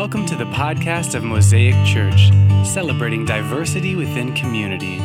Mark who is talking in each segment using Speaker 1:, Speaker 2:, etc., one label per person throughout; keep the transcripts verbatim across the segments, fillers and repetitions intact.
Speaker 1: Welcome to the podcast of Mosaic Church, celebrating diversity within community.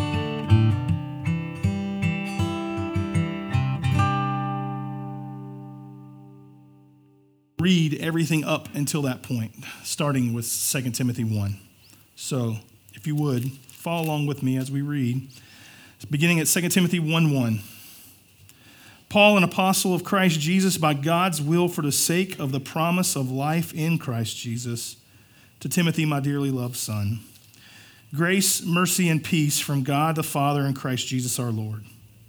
Speaker 2: Read everything up until that point, starting with Second Timothy one. So, if you would, follow along with me as we read, beginning at Second Timothy one one. Paul, an apostle of Christ Jesus, by God's will for the sake of the promise of life in Christ Jesus, to Timothy, my dearly loved son. Grace, mercy, and peace from God the Father and Christ Jesus our Lord.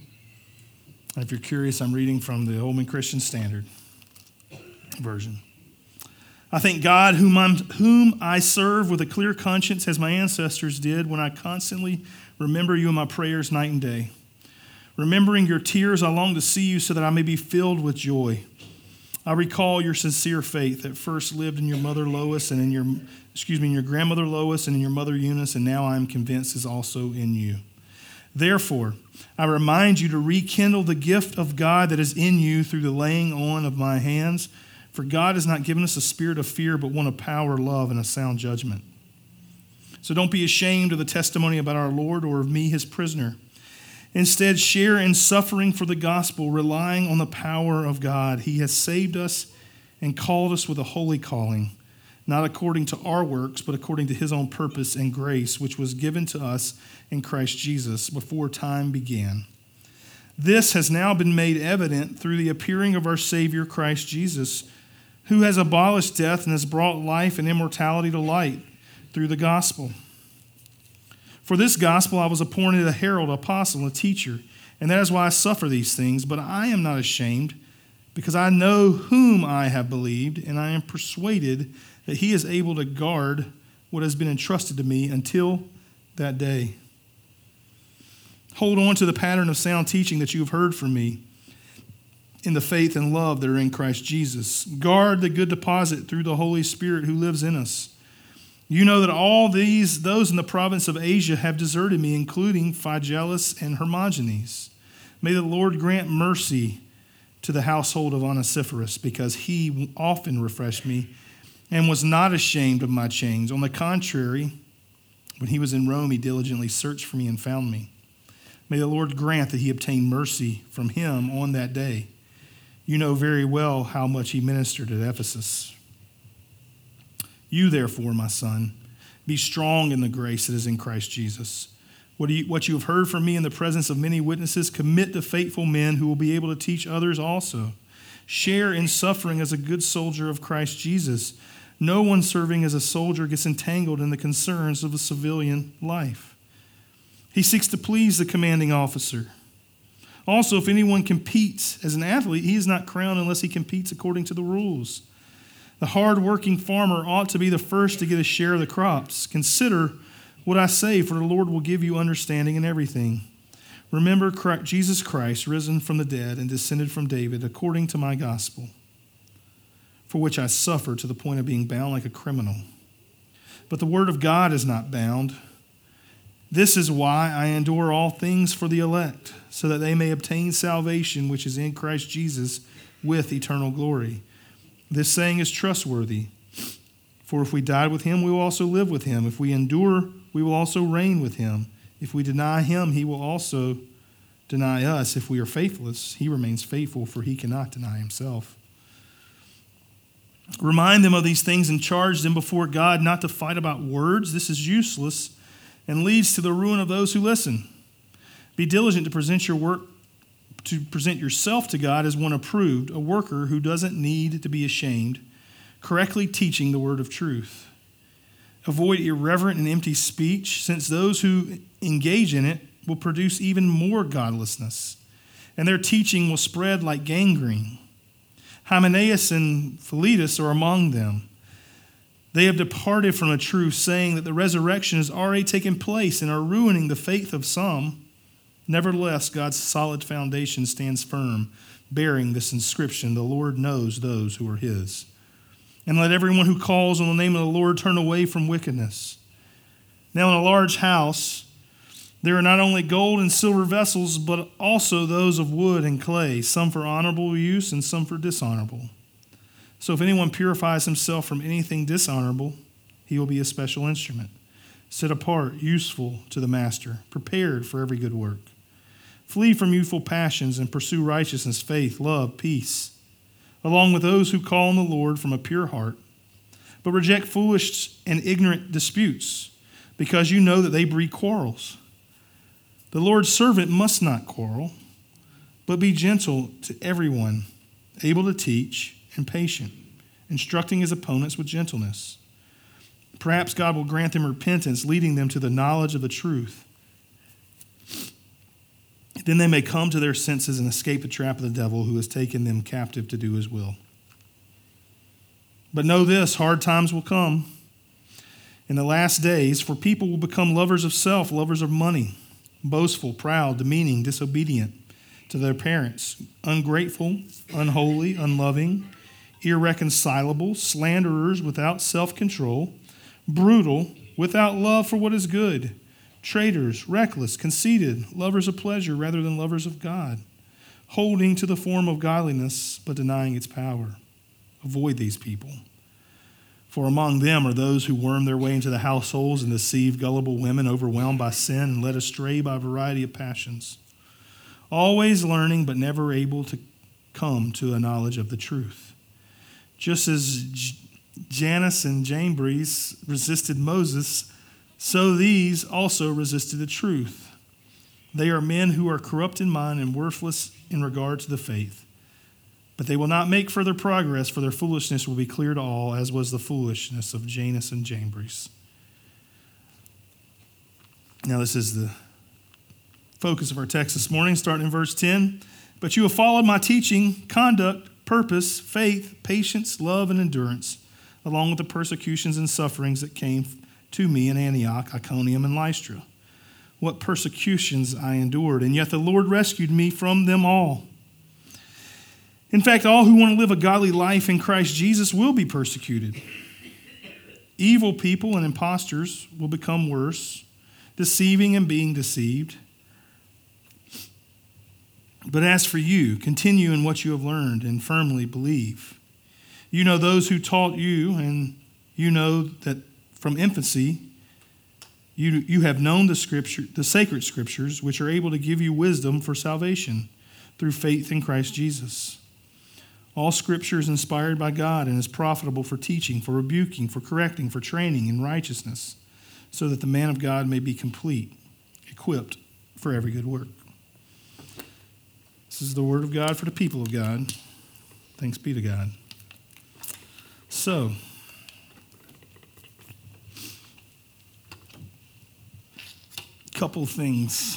Speaker 2: And if you're curious, I'm reading from the Holman Christian Standard Version. I thank God whom, I'm, whom I serve with a clear conscience as my ancestors did when I constantly remember you in my prayers night and day. Remembering your tears, I long to see you so that I may be filled with joy. I recall your sincere faith that first lived in your mother Lois and in your, excuse me, in your grandmother Lois and in your mother Eunice, and now I am convinced is also in you. Therefore, I remind you to rekindle the gift of God that is in you through the laying on of my hands. For God has not given us a spirit of fear, but one of power, love, and a sound judgment. So don't be ashamed of the testimony about our Lord or of me, his prisoner. Instead, share in suffering for the gospel, relying on the power of God. He has saved us and called us with a holy calling, not according to our works, but according to his own purpose and grace, which was given to us in Christ Jesus before time began. This has now been made evident through the appearing of our Savior, Christ Jesus, who has abolished death and has brought life and immortality to light through the gospel. For this gospel I was appointed a herald, apostle, a teacher, and that is why I suffer these things. But I am not ashamed, because I know whom I have believed, and I am persuaded that he is able to guard what has been entrusted to me until that day. Hold on to the pattern of sound teaching that you have heard from me in the faith and love that are in Christ Jesus. Guard the good deposit through the Holy Spirit who lives in us. You know that all these, those in the province of Asia have deserted me, including Phygelus and Hermogenes. May the Lord grant mercy to the household of Onesiphorus, because he often refreshed me and was not ashamed of my chains. On the contrary, when he was in Rome, he diligently searched for me and found me. May the Lord grant that he obtain mercy from him on that day. You know very well how much he ministered at Ephesus. You, therefore, my son, be strong in the grace that is in Christ Jesus. What you, what you have heard from me in the presence of many witnesses, commit to faithful men who will be able to teach others also. Share in suffering as a good soldier of Christ Jesus. No one serving as a soldier gets entangled in the concerns of a civilian life. He seeks to please the commanding officer. Also, if anyone competes as an athlete, he is not crowned unless he competes according to the rules. The hard-working farmer ought to be the first to get a share of the crops. Consider what I say, for the Lord will give you understanding in everything. Remember Jesus Christ, risen from the dead and descended from David, according to my gospel, for which I suffer to the point of being bound like a criminal. But the word of God is not bound. This is why I endure all things for the elect, so that they may obtain salvation which is in Christ Jesus with eternal glory. This saying is trustworthy, for if we died with him, we will also live with him. If we endure, we will also reign with him. If we deny him, he will also deny us. If we are faithless, he remains faithful, for he cannot deny himself. Remind them of these things and charge them before God not to fight about words. This is useless and leads to the ruin of those who listen. Be diligent to present your work to present yourself to God as one approved, a worker who doesn't need to be ashamed, correctly teaching the word of truth. Avoid irreverent and empty speech, since those who engage in it will produce even more godlessness, and their teaching will spread like gangrene. Hymenaeus and Philetus are among them. They have departed from the truth, saying that the resurrection has already taken place and are ruining the faith of some. Nevertheless, God's solid foundation stands firm, bearing this inscription, the Lord knows those who are his. And let everyone who calls on the name of the Lord turn away from wickedness. Now in a large house, there are not only gold and silver vessels, but also those of wood and clay, some for honorable use and some for dishonorable. So if anyone purifies himself from anything dishonorable, he will be a special instrument, set apart, useful to the master, prepared for every good work. Flee from youthful passions and pursue righteousness, faith, love, peace, along with those who call on the Lord from a pure heart. But reject foolish and ignorant disputes, because you know that they breed quarrels. The Lord's servant must not quarrel, but be gentle to everyone, able to teach and patient, instructing his opponents with gentleness. Perhaps God will grant them repentance, leading them to the knowledge of the truth. Then they may come to their senses and escape the trap of the devil who has taken them captive to do his will. But know this, hard times will come in the last days, for people will become lovers of self, lovers of money, boastful, proud, demeaning, disobedient to their parents, ungrateful, unholy, unloving, irreconcilable, slanderers, without self-control, brutal, without love for what is good, traitors, reckless, conceited, lovers of pleasure rather than lovers of God, holding to the form of godliness but denying its power. Avoid these people. For among them are those who worm their way into the households and deceive gullible women overwhelmed by sin and led astray by a variety of passions, always learning but never able to come to a knowledge of the truth. Just as J- Jannes and Jambres resisted Moses, so these also resisted the truth. They are men who are corrupt in mind and worthless in regard to the faith. But they will not make further progress, for their foolishness will be clear to all, as was the foolishness of Jannes and Jambres. Now this is the focus of our text this morning, starting in verse ten. But you have followed my teaching, conduct, purpose, faith, patience, love, and endurance, along with the persecutions and sufferings that came to me in Antioch, Iconium, and Lystra. What persecutions I endured, and yet the Lord rescued me from them all. In fact, all who want to live a godly life in Christ Jesus will be persecuted. Evil people and impostors will become worse, deceiving and being deceived. But as for you, continue in what you have learned and firmly believe. You know those who taught you, and you know that from infancy you, you have known the scripture, the sacred scriptures, which are able to give you wisdom for salvation through faith in Christ Jesus. All scripture is inspired by God and is profitable for teaching, for rebuking, for correcting, for training in righteousness, so that the man of God may be complete, equipped for every good work. This is the word of God for the people of God. Thanks be to God. So, a couple of things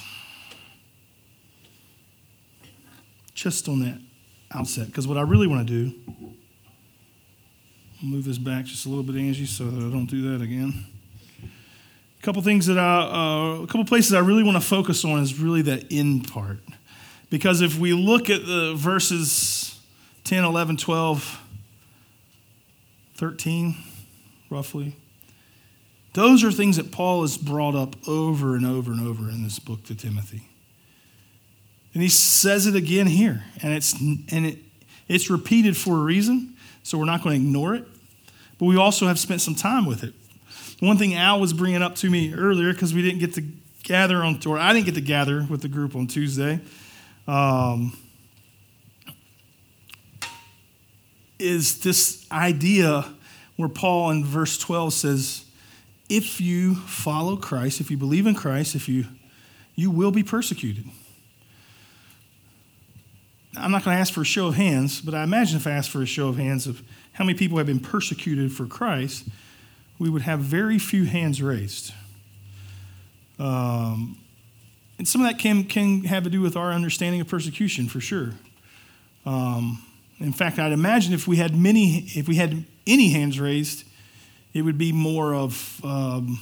Speaker 2: just on that outset, because what I really want to do, I'll move this back just a little bit, Angie, so that I don't do that again. A couple things that I, uh, a couple places I really want to focus on is really that end part. Because if we look at the verses ten, eleven, twelve, thirteen, roughly, those are things that Paul has brought up over and over and over in this book to Timothy. And he says it again here, and it's and it it's repeated for a reason, so we're not going to ignore it. But we also have spent some time with it. One thing Al was bringing up to me earlier, because we didn't get to gather on, or I didn't get to gather with the group on Tuesday, um, is this idea where Paul in verse twelve says, if you follow Christ, if you believe in Christ, if you you will be persecuted. I'm not going to ask for a show of hands, but I imagine if I asked for a show of hands of how many people have been persecuted for Christ, we would have very few hands raised. Um, and some of that can, can have to do with our understanding of persecution, for sure. Um, in fact, I'd imagine if we had many, if we had any hands raised, it would be more of, um,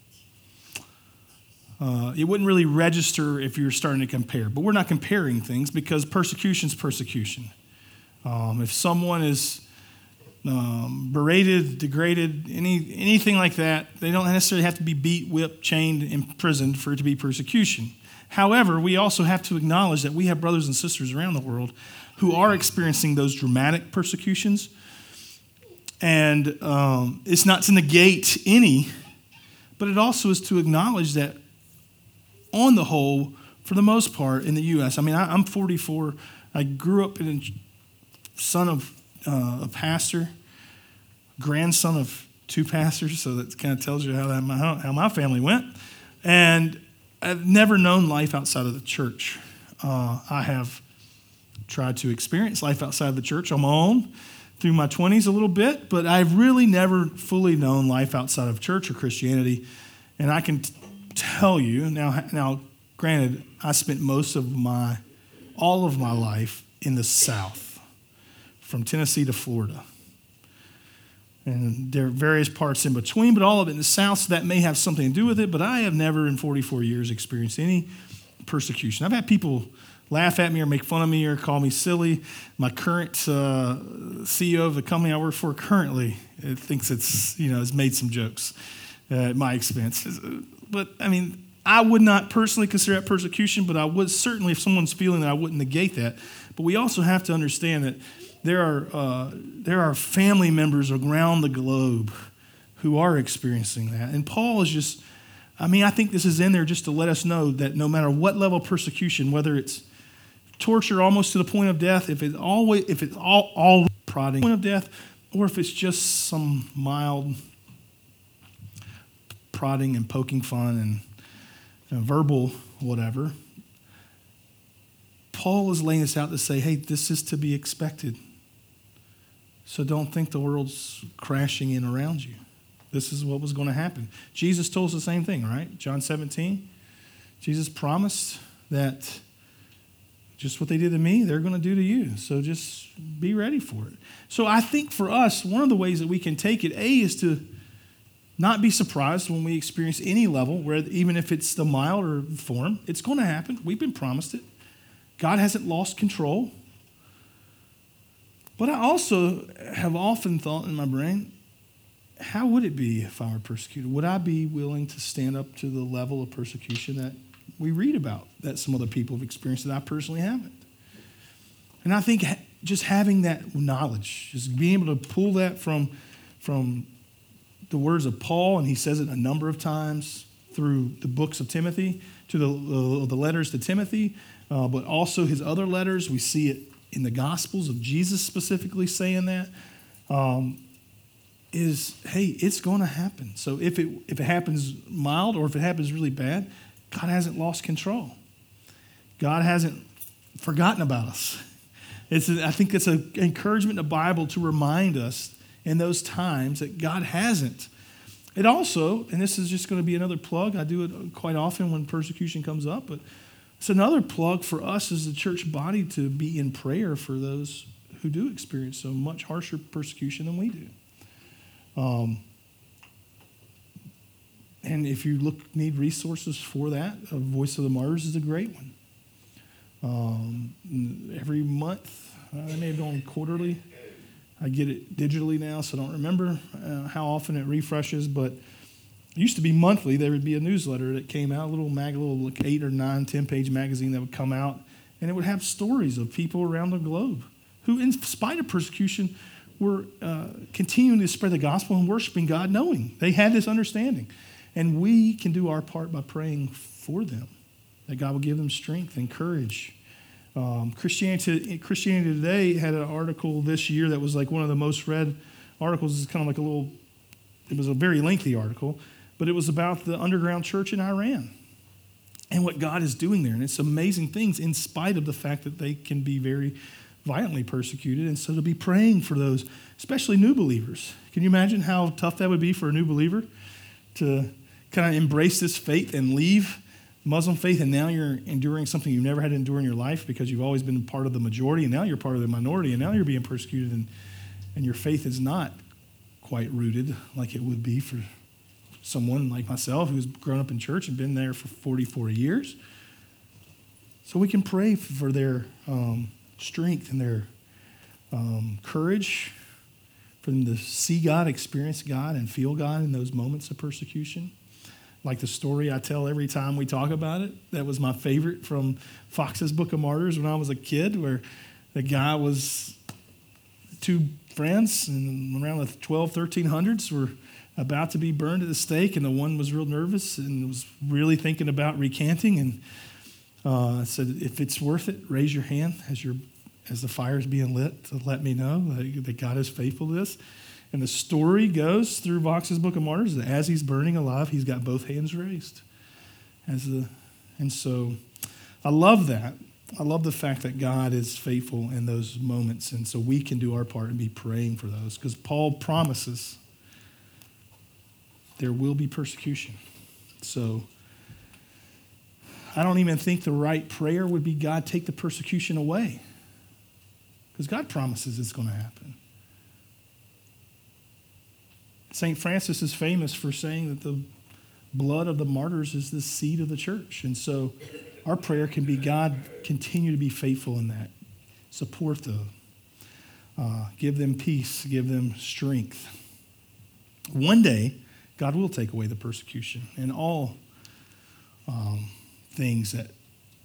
Speaker 2: uh, it wouldn't really register if you're starting to compare. But we're not comparing things, because persecution's persecution. Um, if someone is um, berated, degraded, any anything like that, they don't necessarily have to be beat, whipped, chained, imprisoned for it to be persecution. However, we also have to acknowledge that we have brothers and sisters around the world who are experiencing those dramatic persecutions, And um, it's not to negate any, but it also is to acknowledge that on the whole, for the most part in the U S, I mean, I, I'm forty-four. I grew up in a son of uh, a pastor, grandson of two pastors, so that kind of tells you how, that my, how my family went. And I've never known life outside of the church. Uh, I have tried to experience life outside of the church on my own through my twenties a little bit, but I've really never fully known life outside of church or Christianity. And I can t- tell you, now, now, granted, I spent most of my, all of my life in the South, from Tennessee to Florida. And there are various parts in between, but all of it in the South, so that may have something to do with it. But I have never in forty-four years experienced any persecution. I've had people laugh at me or make fun of me or call me silly. My current uh, C E O of the company I work for currently it thinks it's, you know, has made some jokes uh, at my expense. But, I mean, I would not personally consider that persecution, but I would certainly, if someone's feeling that, I wouldn't negate that. But we also have to understand that there are uh, there are family members around the globe who are experiencing that. And Paul is just, I mean, I think this is in there just to let us know that no matter what level of persecution, whether it's torture almost to the point of death, if it's always if it's all all prodding point of death, or if it's just some mild prodding and poking fun and you know, verbal whatever, Paul is laying this out to say, hey, this is to be expected. So don't think the world's crashing in around you. This is what was going to happen. Jesus told us the same thing, right? John seventeen. Jesus promised that just what they did to me, they're going to do to you. So just be ready for it. So I think for us, one of the ways that we can take it, A, is to not be surprised when we experience any level, where even if it's the milder form, it's going to happen. We've been promised it. God hasn't lost control. But I also have often thought in my brain, how would it be if I were persecuted? Would I be willing to stand up to the level of persecution that we read about, that some other people have experienced that I personally haven't? And I think just having that knowledge, just being able to pull that from, from the words of Paul, and he says it a number of times through the books of Timothy, to the, the, the letters to Timothy, uh, but also his other letters. We see it in the Gospels of Jesus specifically saying that. Um, is, hey, it's going to happen. So if it if it happens mild or if it happens really bad, God hasn't lost control. God hasn't forgotten about us. It's a, I think it's an encouragement in the Bible to remind us in those times that God hasn't. It also, and this is just going to be another plug, I do it quite often when persecution comes up, but it's another plug for us as the church body to be in prayer for those who do experience so much harsher persecution than we do. Um, and if you look need resources for that, a Voice of the Martyrs is a great one. Um, every month, I may have gone quarterly. I get it digitally now, so I don't remember uh, how often it refreshes, but it used to be monthly. There would be a newsletter that came out, a little mag, a little like eight or nine, ten-page magazine that would come out, and it would have stories of people around the globe who, in spite of persecution, were uh, continuing to spread the gospel and worshiping God, knowing they had this understanding. And we can do our part by praying for them, that God will give them strength and courage. Um, Christianity, Christianity Today had an article this year that was like one of the most read articles. It's kind of like a little, it was a very lengthy article, but it was about the underground church in Iran and what God is doing there. And it's amazing things in spite of the fact that they can be very violently persecuted. And so to be praying for those, especially new believers. Can you imagine how tough that would be for a new believer to kind of embrace this faith and leave Muslim faith, and now you're enduring something you've never had to endure in your life because you've always been part of the majority, and now you're part of the minority, and now you're being persecuted, and, and your faith is not quite rooted like it would be for someone like myself who's grown up in church and been there for forty-four years. So we can pray for their um, strength and their um, courage, for them to see God, experience God, and feel God in those moments of persecution. Like the story I tell every time we talk about it, that was my favorite from Fox's Book of Martyrs when I was a kid, where the guy was two friends and around the twelve, thirteen hundreds were about to be burned at the stake, and the one was real nervous and was really thinking about recanting, and uh, said, if it's worth it, raise your hand as your as the fire is being lit to let me know that God is faithful to this. And the story goes through Vox's Book of Martyrs that as he's burning alive, he's got both hands raised. As the, and so I love that. I love the fact that God is faithful in those moments. And so we can do our part and be praying for those, because Paul promises there will be persecution. So I don't even think the right prayer would be, God, take the persecution away. Because God promises it's going to happen. Saint Francis is famous for saying that the blood of the martyrs is the seed of the church. And so our prayer can be, God, continue to be faithful in that. Support them. Uh, give them peace. Give them strength. One day, God will take away the persecution and all um, things that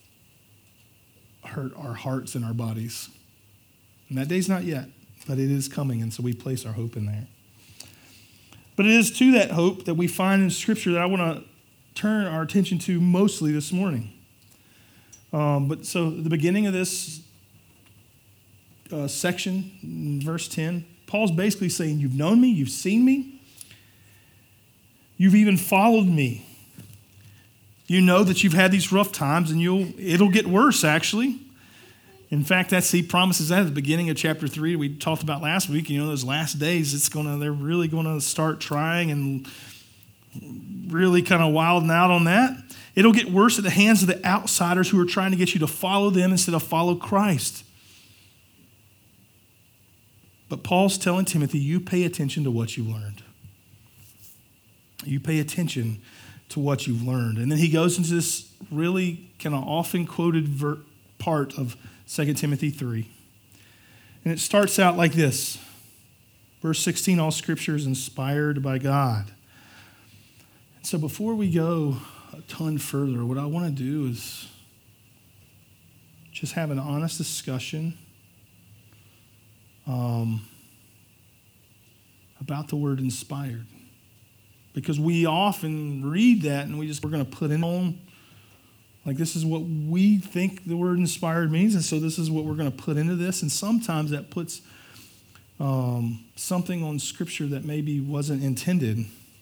Speaker 2: hurt our hearts and our bodies. And that day's not yet, but it is coming, and so we place our hope in there. But it is to that hope that we find in Scripture that I want to turn our attention to mostly this morning. Um, but so the beginning of this uh, section, verse ten, Paul's basically saying, you've known me, you've seen me, you've even followed me. You know that you've had these rough times, and you'll it'll get worse, actually. In fact, that's he promises that at the beginning of chapter three. We talked about last week. You know, those last days, it's gonna they're really going to start trying and really kind of wilding out on that. It'll get worse at the hands of the outsiders who are trying to get you to follow them instead of follow Christ. But Paul's telling Timothy, you pay attention to what you've learned. You pay attention to what you've learned. And then he goes into this really kind of often quoted ver- part of Second Timothy three. And it starts out like this. Verse sixteen, all scripture is inspired by God. And so before we go a ton further, what I want to do is just have an honest discussion um, about the word inspired. Because we often read that and we just, we're going to put in on, like this is what we think the word inspired means, and so this is what we're going to put into this. And sometimes that puts um, something on Scripture that maybe wasn't intended.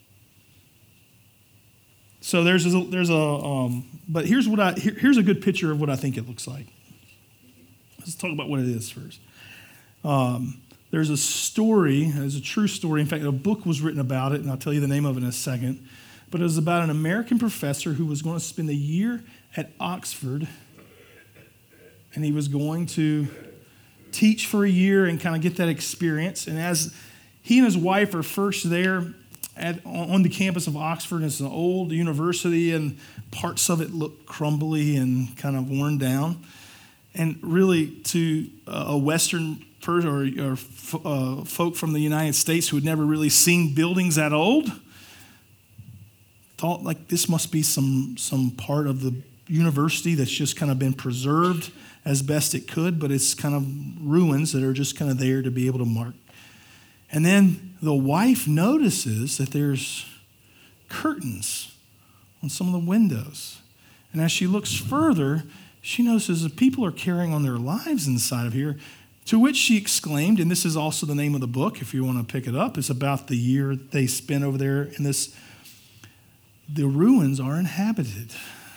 Speaker 2: So there's a, there's a um, but here's what I here, here's a good picture of what I think it looks like. Let's talk about what it is first. Um, there's a story, it's a true story. In fact, a book was written about it, and I'll tell you the name of it in a second. But it was about an American professor who was going to spend a year at Oxford, and he was going to teach for a year and kind of get that experience. And as he and his wife are first there at, on the campus of Oxford, it's an old university, and parts of it look crumbly and kind of worn down. And really, to a Western person or, or uh, folk from the United States who had never really seen buildings that old, thought like this must be some some part of the university that's just kind of been preserved as best it could, but it's kind of ruins that are just kind of there to be able to mark. And then the wife notices that there's curtains on some of the windows. And as she looks further, she notices that people are carrying on their lives inside of here, to which she exclaimed, and this is also the name of the book if you want to pick it up, it's about the year they spent over there in this. The ruins are inhabited.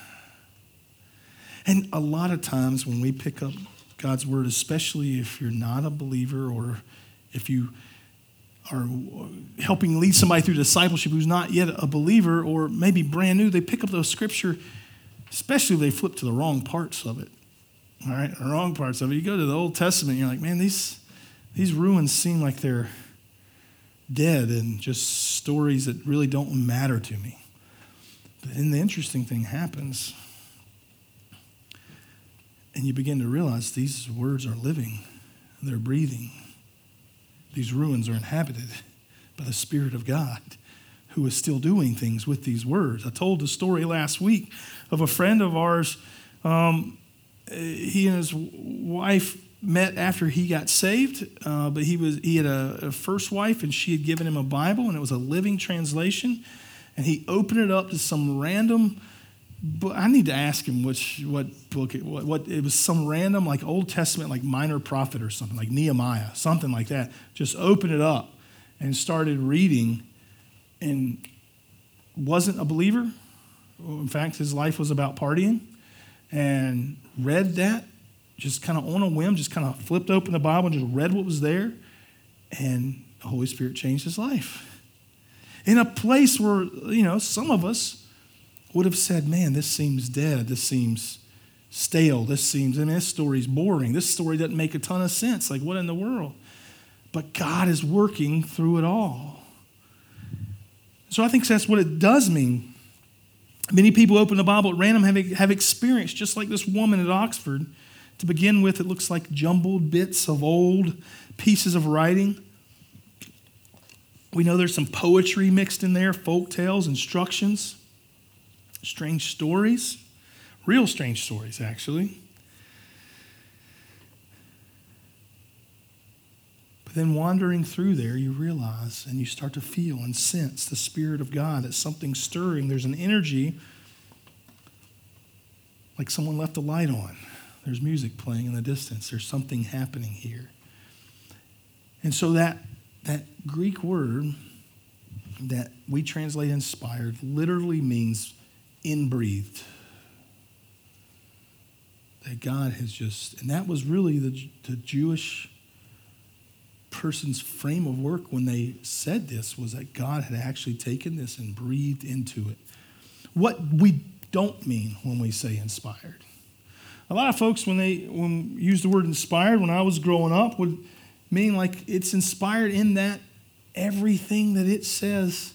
Speaker 2: And a lot of times when we pick up God's word, especially if you're not a believer or if you are helping lead somebody through discipleship who's not yet a believer or maybe brand new, they pick up those scripture, especially if they flip to the wrong parts of it. All right, the wrong parts of it. You go to the Old Testament, and you're like, man, these, these ruins seem like they're dead and just stories that really don't matter to me. But then the interesting thing happens, and you begin to realize these words are living, they're breathing. These ruins are inhabited by the Spirit of God, who is still doing things with these words. I told the story last week of a friend of ours. Um, he and his wife met after he got saved, uh, but he was he had a, a first wife, and she had given him a Bible, and it was a Living Translation, and he opened it up to some random book. I need to ask him which what book it, what, what it was, some random like Old Testament, like Minor Prophet or something, like Nehemiah, something like that. Just opened it up and started reading, and wasn't a believer. In fact, his life was about partying, and read that. Just kind of on a whim, just kind of flipped open the Bible and just read what was there, and the Holy Spirit changed his life. In a place where, you know, some of us would have said, man, this seems dead, this seems stale, this seems, I mean, this story's boring, this story doesn't make a ton of sense, like what in the world? But God is working through it all. So I think that's what it does mean. Many people open the Bible at random, have, have experienced, just like this woman at Oxford. To begin with, it looks like jumbled bits of old pieces of writing. We know there's some poetry mixed in there, folk tales, instructions, strange stories, real strange stories, actually. But then wandering through there, you realize and you start to feel and sense the Spirit of God, that something's stirring. There's an energy like someone left a light on. There's music playing in the distance. There's something happening here. And so that, that Greek word that we translate inspired literally means inbreathed. That God has just, and that was really the, the Jewish person's frame of work when they said this, was that God had actually taken this and breathed into it. What we don't mean when we say inspired. A lot of folks, when they when use the word inspired, when I was growing up, would mean like it's inspired in that everything that it says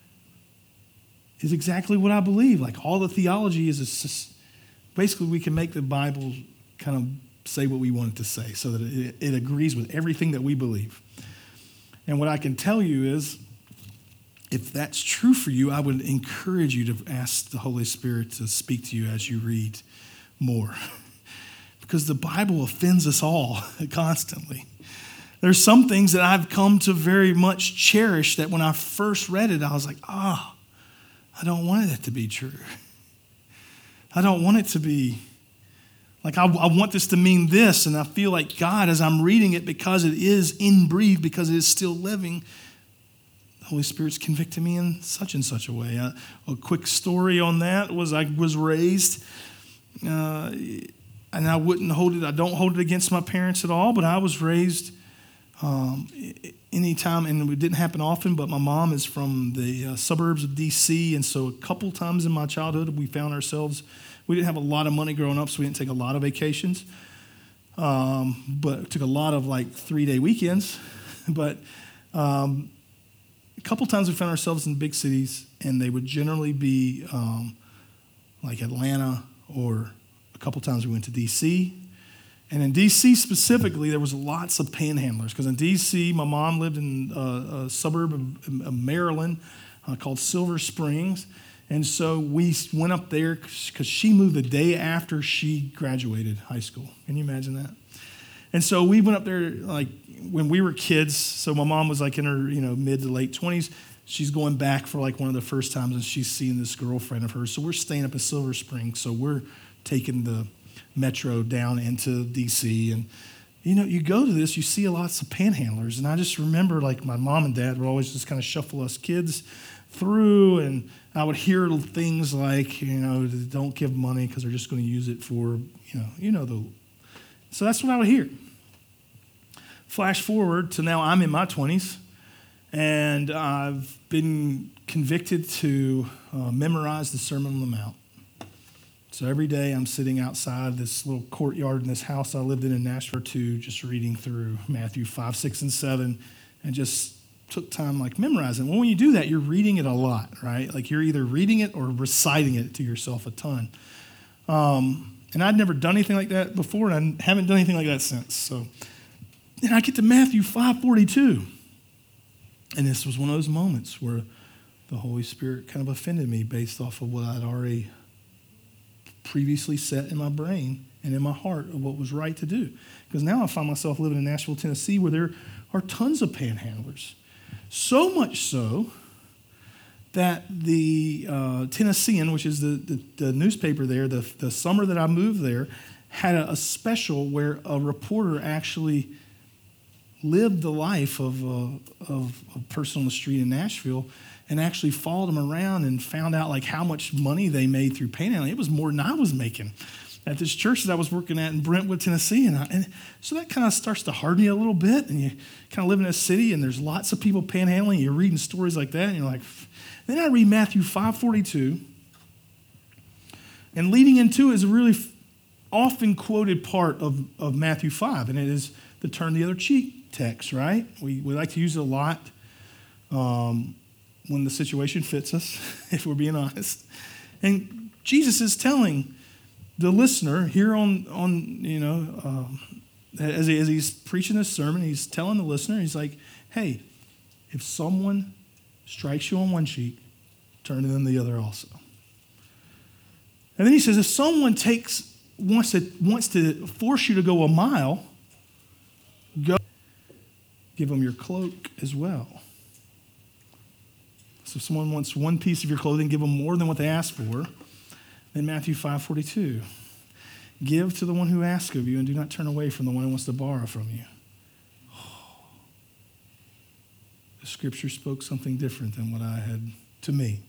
Speaker 2: is exactly what I believe. Like all the theology is, just, basically we can make the Bible kind of say what we want it to say so that it, it agrees with everything that we believe. And what I can tell you is, if that's true for you, I would encourage you to ask the Holy Spirit to speak to you as you read more. Because the Bible offends us all constantly. There's some things that I've come to very much cherish that when I first read it, I was like, ah, oh, I don't want it to be true. I don't want it to be, like I, I want this to mean this, and I feel like God, as I'm reading it, because it is inbreathed, because it is still living, the Holy Spirit's convicting me in such and such a way. A, a quick story on that was I was raised, uh, and I wouldn't hold it, I don't hold it against my parents at all, but I was raised um, anytime, and it didn't happen often, but my mom is from the uh, suburbs of D C, and so a couple times in my childhood we found ourselves, we didn't have a lot of money growing up, so we didn't take a lot of vacations, um, but it took a lot of like three-day weekends, but um, a couple times we found ourselves in big cities, and they would generally be um, like Atlanta, or a couple times we went to D C. And in D C specifically, there was lots of panhandlers, because in D C, my mom lived in a, a suburb of, of Maryland uh, called Silver Springs. And so we went up there because she moved the day after she graduated high school. Can you imagine that? And so we went up there like when we were kids. So my mom was like in her, you know, mid to late twenties. She's going back for like one of the first times, and she's seeing this girlfriend of hers. So we're staying up in Silver Springs. So we're taking the metro down into D C. And, you know, you go to this, you see lots of panhandlers. And I just remember like my mom and dad would always just kind of shuffle us kids through. And I would hear things like, you know, don't give money because they're just going to use it for, you know, you know, the. So that's what I would hear. Flash forward to now I'm in my twenties. And I've been convicted to uh, memorize the Sermon on the Mount. So every day I'm sitting outside this little courtyard in this house I lived in in Nashville, too, just reading through Matthew five, six, and seven, and just took time like memorizing. Well, when you do that, you're reading it a lot, right? Like you're either reading it or reciting it to yourself a ton. Um, and I'd never done anything like that before, and I haven't done anything like that since. So then I get to Matthew five forty-two. And this was one of those moments where the Holy Spirit kind of offended me based off of what I'd already previously set in my brain and in my heart of what was right to do. Because now I find myself living in Nashville, Tennessee, where there are tons of panhandlers. So much so that the uh, Tennessean, which is the, the, the newspaper there, the, the summer that I moved there, had a, a special where a reporter actually lived the life of a, of a person on the street in Nashville and actually followed them around and found out like how much money they made through panhandling. It was more than I was making at this church that I was working at in Brentwood, Tennessee. And, I, and so that kind of starts to harden you a little bit, and you kind of live in a city and there's lots of people panhandling. You're reading stories like that and you're like, then I read Matthew five forty-two, and leading into is a really often quoted part of, of Matthew five, and it is the turn the other cheek text, right? We, we like to use it a lot um, when the situation fits us, if we're being honest. And Jesus is telling the listener here on, on you know, um, as, he, as he's preaching this sermon, he's telling the listener, he's like, hey, if someone strikes you on one cheek, turn to them the other also. And then he says, if someone takes wants to wants to force you to go a mile, go give them your cloak as well. So if someone wants one piece of your clothing, give them more than what they ask for. Then Matthew five forty-two, give to the one who asks of you, and do not turn away from the one who wants to borrow from you. The scripture spoke something different than what I had to me.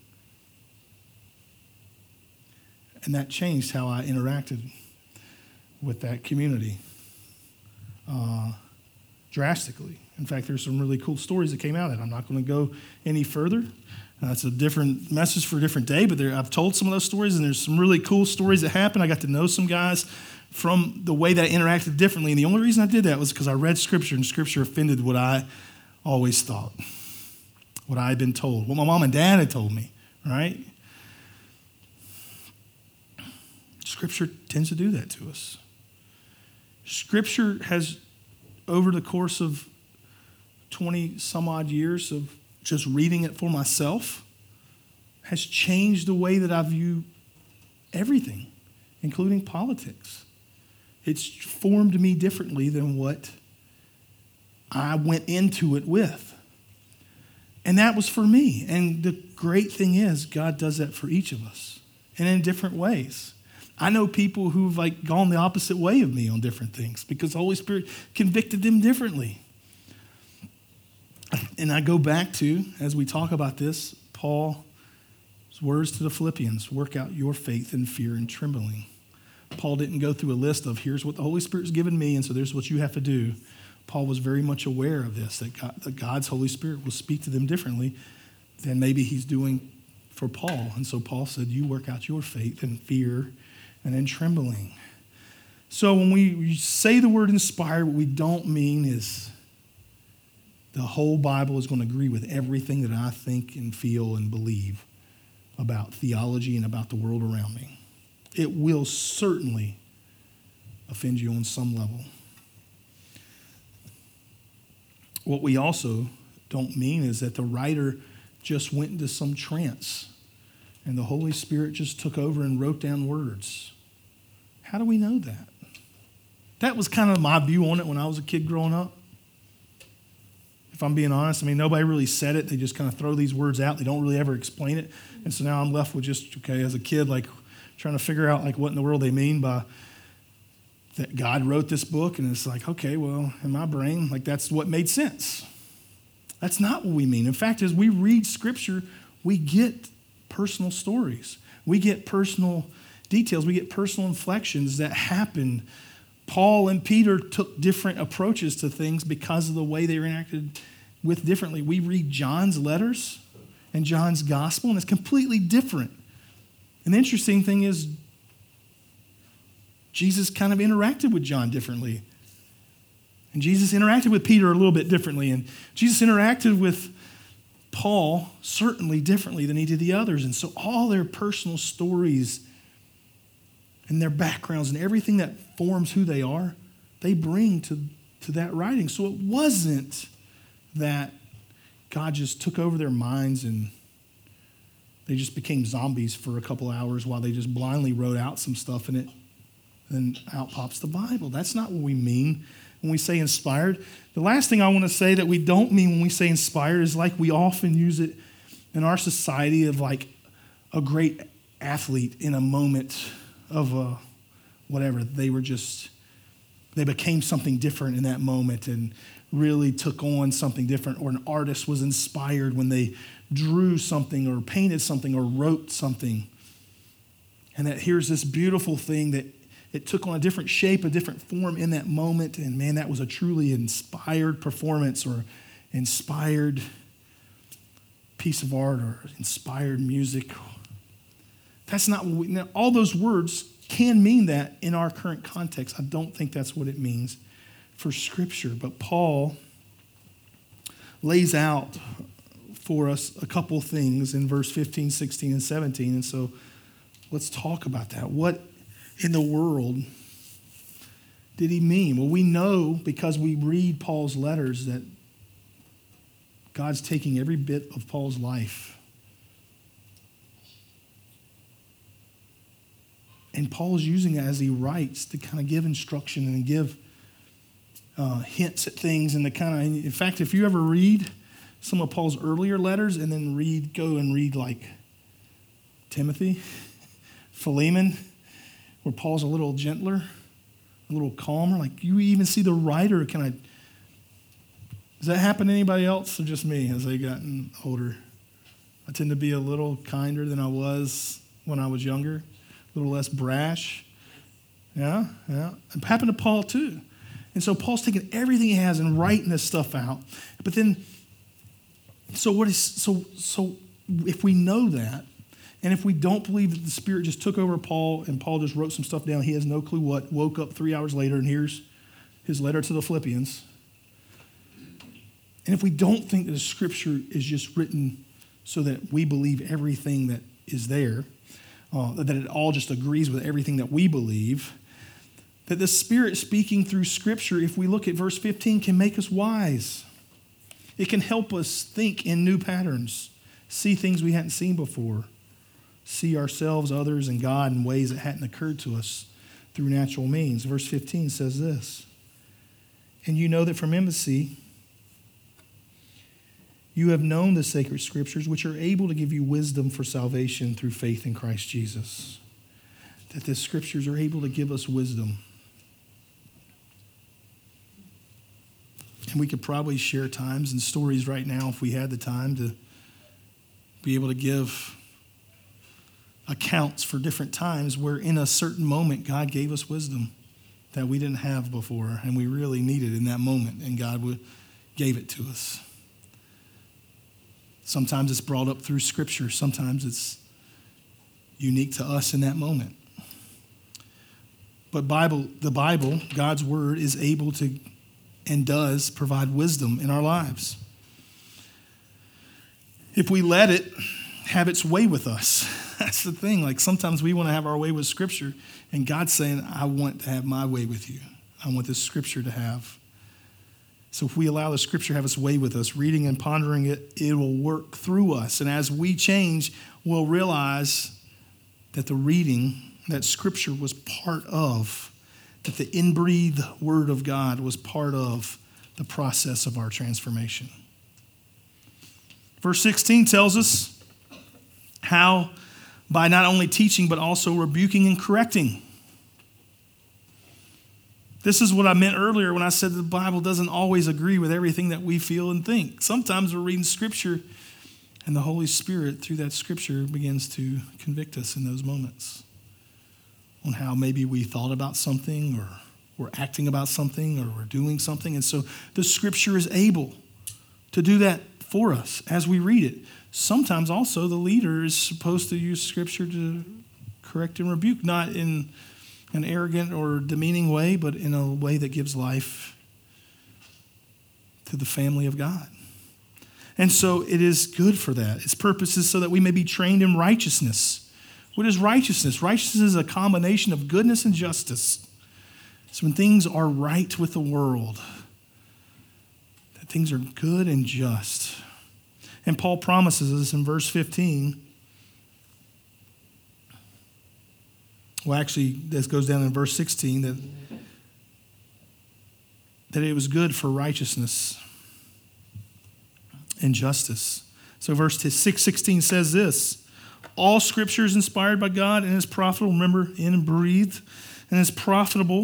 Speaker 2: And that changed how I interacted with that community uh, drastically. In fact, there's some really cool stories that came out of it. I'm not going to go any further. That's uh, a different message for a different day, but there, I've told some of those stories, and there's some really cool stories that happened. I got to know some guys from the way that I interacted differently. And the only reason I did that was because I read Scripture, and Scripture offended what I always thought, what I had been told, what my mom and dad had told me, right? Scripture tends to do that to us. Scripture has, over the course of twenty some odd years of just reading it for myself, has changed the way that I view everything, including politics. It's formed me differently than what I went into it with. And that was for me. And the great thing is, God does that for each of us, and in different ways. I know people who've like gone the opposite way of me on different things because the Holy Spirit convicted them differently. And I go back to, as we talk about this, Paul's words to the Philippians, work out your faith in fear and trembling. Paul didn't go through a list of here's what the Holy Spirit's given me, and so there's what you have to do. Paul was very much aware of this, that, God, that God's Holy Spirit will speak to them differently than maybe he's doing for Paul. And so Paul said, you work out your faith in fear and in trembling. So when we say the word inspired, what we don't mean is the whole Bible is going to agree with everything that I think and feel and believe about theology and about the world around me. It will certainly offend you on some level. What we also don't mean is that the writer just went into some trance and the Holy Spirit just took over and wrote down words. How do we know that? That was kind of my view on it when I was a kid growing up. If I'm being honest, I mean, nobody really said it. They just kind of throw these words out. They don't really ever explain it. And so now I'm left with just, okay, as a kid, like trying to figure out like what in the world they mean by that God wrote this book. And it's like, okay, well, in my brain, like that's what made sense. That's not what we mean. In fact, as we read Scripture, we get personal stories. We get personal details. We get personal inflections that happen. Paul and Peter took different approaches to things because of the way they interacted with differently. We read John's letters and John's gospel, and it's completely different. And the interesting thing is, Jesus kind of interacted with John differently. And Jesus interacted with Peter a little bit differently. And Jesus interacted with Paul certainly differently than he did the others. And so all their personal stories and their backgrounds and everything that forms who they are, they bring to, to that writing. So it wasn't that God just took over their minds and they just became zombies for a couple hours while they just blindly wrote out some stuff and it then out pops the Bible. That's not what we mean when we say inspired. The last thing I want to say that we don't mean when we say inspired is like we often use it in our society of like a great athlete in a moment of a, whatever. They were just, they became something different in that moment and really took on something different. Or an artist was inspired when they drew something or painted something or wrote something. And that here's this beautiful thing that it took on a different shape, a different form in that moment. And man, that was a truly inspired performance or inspired piece of art or inspired music. That's not what we, now, all those words can mean that in our current context. I don't think that's what it means for Scripture. But Paul lays out for us a couple things in verse fifteen, sixteen, and seventeen. And so let's talk about that. What in the world did he mean? Well, we know because we read Paul's letters that God's taking every bit of Paul's life. And Paul's using it as he writes to kind of give instruction and give uh, hints at things and the kind of, in fact, if you ever read some of Paul's earlier letters and then read, go and read like Timothy, Philemon, where Paul's a little gentler, a little calmer. Like you even see the writer kind of, does that happen to anybody else or just me as they've gotten older? I tend to be a little kinder than I was when I was younger, a little less brash. Yeah, yeah. It happened to Paul too. And so Paul's taking everything he has and writing this stuff out. But then, so what is, so, so if we know that, and if we don't believe that the Spirit just took over Paul and Paul just wrote some stuff down, he has no clue what, woke up three hours later and here's his letter to the Philippians. And if we don't think that the Scripture is just written so that we believe everything that is there, uh, that it all just agrees with everything that we believe, that the Spirit speaking through Scripture, if we look at verse fifteen, can make us wise. It can help us think in new patterns, see things we hadn't seen before, see ourselves, others, and God in ways that hadn't occurred to us through natural means. Verse fifteen says this, and you know that from infancy you have known the sacred Scriptures, which are able to give you wisdom for salvation through faith in Christ Jesus. That the Scriptures are able to give us wisdom. And we could probably share times and stories right now if we had the time to be able to give accounts for different times where in a certain moment God gave us wisdom that we didn't have before and we really needed in that moment, and God gave it to us. Sometimes it's brought up through Scripture. Sometimes it's unique to us in that moment. But Bible, the Bible, God's Word, is able to and does provide wisdom in our lives. If we let it have its way with us. That's the thing. Like sometimes we want to have our way with Scripture, and God's saying, I want to have my way with you. I want this Scripture to have. So if we allow the Scripture to have its way with us, reading and pondering it, it will work through us. And as we change, we'll realize that the reading, that Scripture was part of, that the inbreathed Word of God was part of the process of our transformation. Verse sixteen tells us how by not only teaching but also rebuking and correcting. This is what I meant earlier when I said the Bible doesn't always agree with everything that we feel and think. Sometimes we're reading Scripture and the Holy Spirit through that Scripture begins to convict us in those moments on how maybe we thought about something or we're acting about something or we're doing something. And so the Scripture is able to do that for us as we read it. Sometimes also the leader is supposed to use Scripture to correct and rebuke, not in an arrogant or demeaning way, but in a way that gives life to the family of God. And so it is good for that. Its purpose is so that we may be trained in righteousness. What is righteousness? Righteousness is a combination of goodness and justice. It's when things are right with the world, that things are good and just. And Paul promises us in verse fifteen, Well, actually, this goes down in verse sixteen, that, that it was good for righteousness and justice. So verse six sixteen says this: all Scripture is inspired by God and is profitable, remember, in and breathed, and is profitable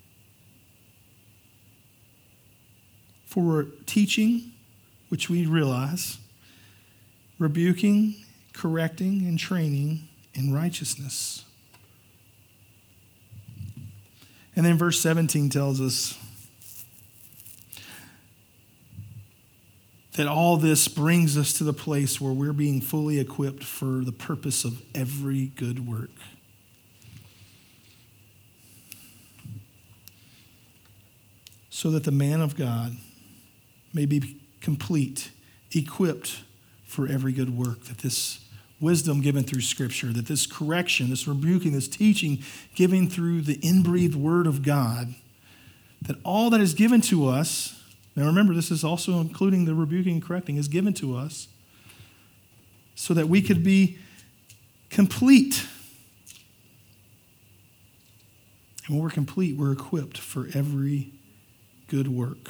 Speaker 2: for teaching, which we realize, rebuking, correcting, and training in righteousness. And then verse seventeen tells us that all this brings us to the place where we're being fully equipped for the purpose of every good work. So that the man of God may be complete, equipped for every good work. That this wisdom given through Scripture, that this correction, this rebuking, this teaching given through the inbreathed Word of God, that all that is given to us, now remember, this is also including the rebuking and correcting, is given to us so that we could be complete. And when we're complete, we're equipped for every good work.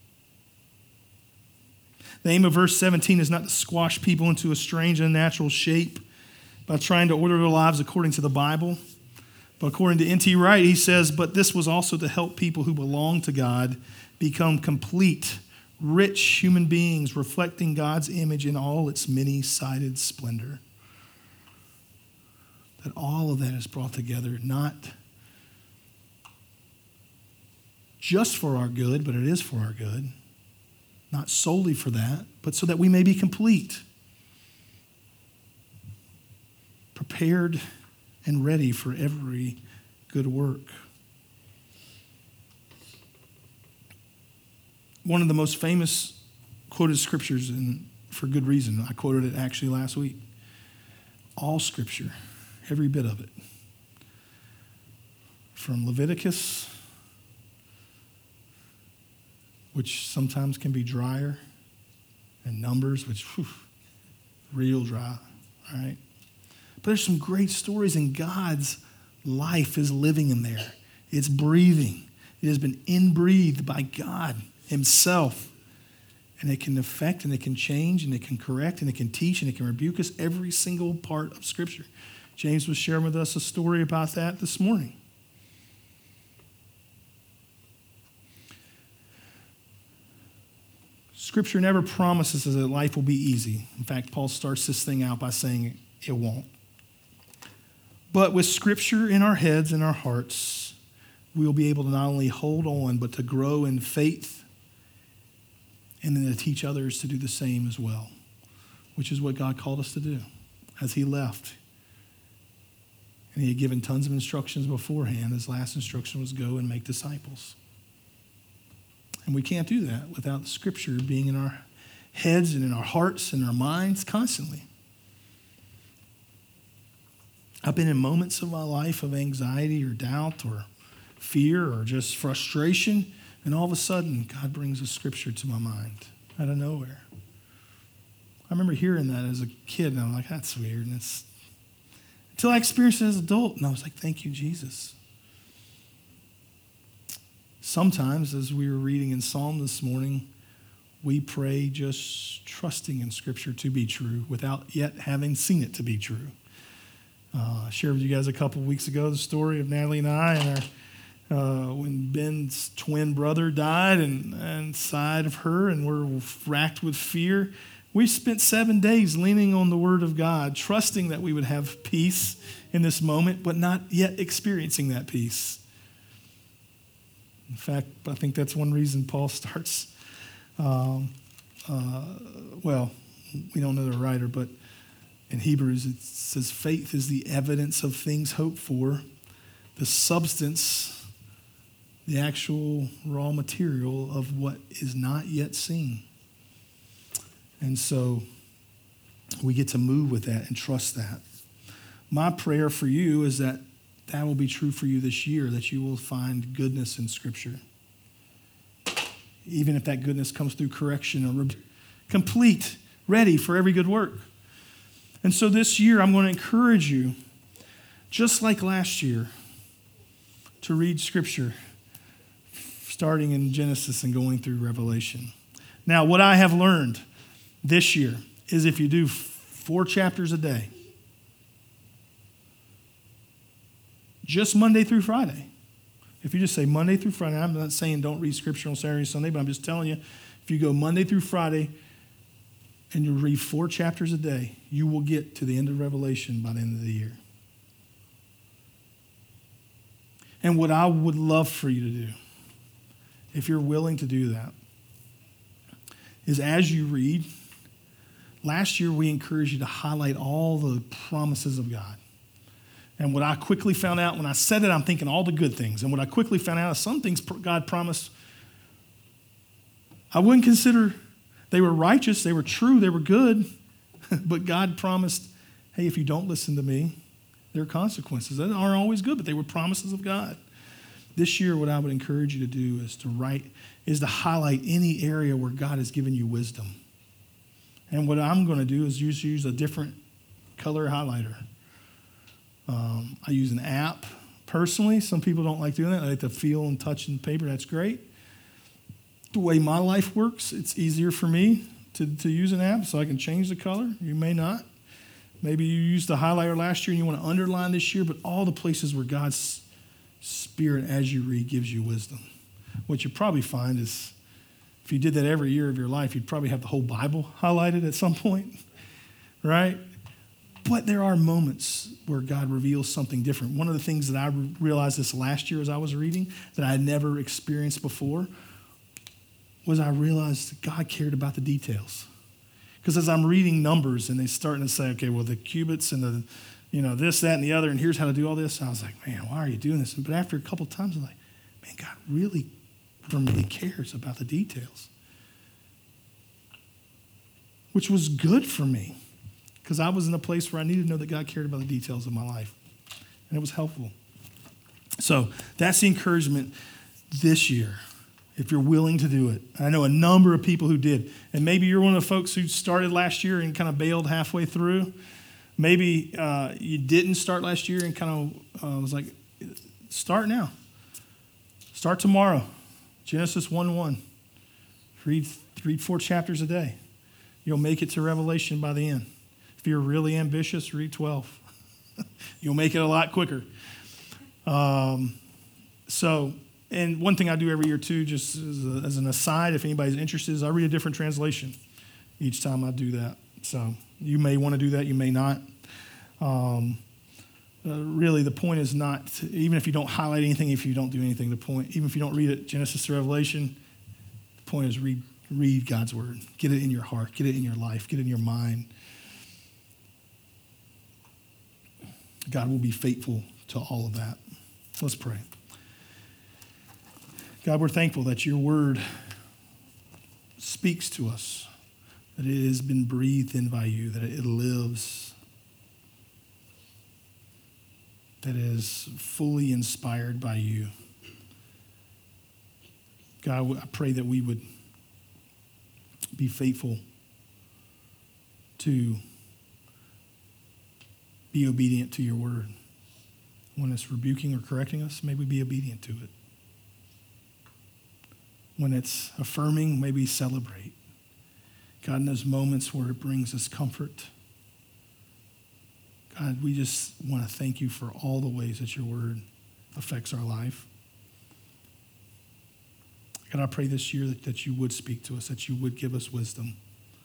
Speaker 2: The aim of verse seventeen is not to squash people into a strange and unnatural shape by trying to order their lives according to the Bible. But according to N T Wright, he says, but this was also to help people who belong to God become complete, rich human beings reflecting God's image in all its many-sided splendor. That all of that is brought together, not just for our good, but it is for our good. Not solely for that, but so that we may be complete, prepared and ready for every good work. One of the most famous quoted scriptures, and for good reason, I quoted it actually last week. All Scripture, every bit of it, from Leviticus, which sometimes can be drier, and Numbers, which, whew, real dry, all right? But there's some great stories, and God's life is living in there. It's breathing. It has been inbreathed by God Himself. And it can affect, and it can change, and it can correct, and it can teach, and it can rebuke us, every single part of Scripture. James was sharing with us a story about that this morning. Scripture never promises us that life will be easy. In fact, Paul starts this thing out by saying it won't. But with Scripture in our heads and our hearts, we will be able to not only hold on, but to grow in faith, and then to teach others to do the same as well, which is what God called us to do as He left. And He had given tons of instructions beforehand. His last instruction was go and make disciples. And we can't do that without the Scripture being in our heads and in our hearts and our minds constantly. I've been in moments of my life of anxiety or doubt or fear or just frustration, and all of a sudden, God brings a Scripture to my mind out of nowhere. I remember hearing that as a kid, and I'm like, that's weird. And it's until I experienced it as an adult, and I was like, thank you, Jesus. Sometimes, as we were reading in Psalm this morning, we pray just trusting in Scripture to be true without yet having seen it to be true. Uh, I shared with you guys a couple weeks ago the story of Natalie and I and our Uh, when Ben's twin brother died and, and inside of her, and we're racked with fear. We spent seven days leaning on the Word of God, trusting that we would have peace in this moment, but not yet experiencing that peace. In fact, I think that's one reason Paul starts, um, uh, well, we don't know the writer, but in Hebrews it says faith is the evidence of things hoped for, the substance, the actual raw material of what is not yet seen. And so we get to move with that and trust that. My prayer for you is that that will be true for you this year, that you will find goodness in Scripture. Even if that goodness comes through correction or re- complete, ready for every good work. And so this year I'm going to encourage you just like last year, to read Scripture, starting in Genesis and going through Revelation. Now, what I have learned this year is if you do four chapters a day, just Monday through Friday. If you just say Monday through Friday, I'm not saying don't read Scripture on Saturday and Sunday, but I'm just telling you, if you go Monday through Friday and you read four chapters a day, you will get to the end of Revelation by the end of the year. And what I would love for you to do, if you're willing to do that, is as you read, last year we encouraged you to highlight all the promises of God. And what I quickly found out, when I said it, I'm thinking all the good things. And what I quickly found out is some things God promised, I wouldn't consider they were righteous, they were true, they were good. But God promised, hey, if you don't listen to me, there are consequences. That aren't always good, but they were promises of God. This year, what I would encourage you to do is to write, is to highlight any area where God has given you wisdom. And what I'm going to do is use, use a different color highlighter. Um, I use an app personally. Some people don't like doing that. I like to feel and touch and paper. That's great. The way my life works, it's easier for me to, to use an app so I can change the color. You may not. Maybe you used the highlighter last year and you want to underline this year, but all the places where God's Spirit, as you read, gives you wisdom. What you probably find is if you did that every year of your life, you'd probably have the whole Bible highlighted at some point, right? But there are moments where God reveals something different. One of the things that I realized this last year as I was reading that I had never experienced before was I realized that God cared about the details. Because as I'm reading Numbers and they're starting to say, okay, well, the cubits and the, you know, this, that, and the other, and here's how to do all this, I was like, man, why are you doing this? But after a couple of times, I'm like, man, God really, for me, cares about the details. Which was good for me. Because I was in a place where I needed to know that God cared about the details of my life. And it was helpful. So that's the encouragement this year, if you're willing to do it. I know a number of people who did. And maybe you're one of the folks who started last year and kind of bailed halfway through. Maybe uh, you didn't start last year and kind of uh, was like, start now. Start tomorrow. Genesis one one. Read, read four chapters a day. You'll make it to Revelation by the end. If you're really ambitious, read twelve. You'll make it a lot quicker. Um, so, and one thing I do every year too, just as, a, as an aside, if anybody's interested, is I read a different translation each time I do that. So you may want to do that, you may not. Um, uh, really, the point is not, to, even if you don't highlight anything, if you don't do anything, the point, even if you don't read it, Genesis to Revelation, the point is read, read God's word. Get it in your heart, get it in your life, get it in your mind. God will be faithful to all of that. Let's pray. God, we're thankful that your word speaks to us, that it has been breathed in by you, that it lives, that it is fully inspired by you. God, I pray that we would be faithful to be obedient to your word. When it's rebuking or correcting us, may we be obedient to it. When it's affirming, may we celebrate. God, in those moments where it brings us comfort, God, we just want to thank you for all the ways that your word affects our life. God, I pray this year that, that you would speak to us, that you would give us wisdom.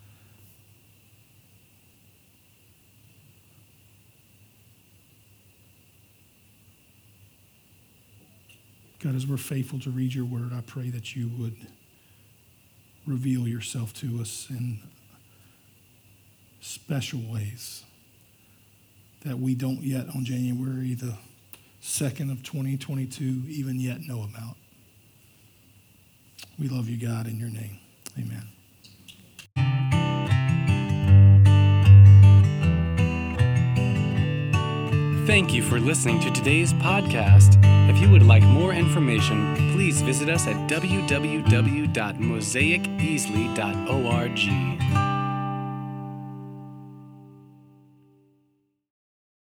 Speaker 2: God, as we're faithful to read your word, I pray that you would reveal yourself to us in special ways that we don't yet on January the second of twenty twenty-two even yet know about. We love you, God, in your name. Amen.
Speaker 1: Thank you for listening to today's podcast. If you would like more information, please visit us at w w w dot mosaic easley dot org.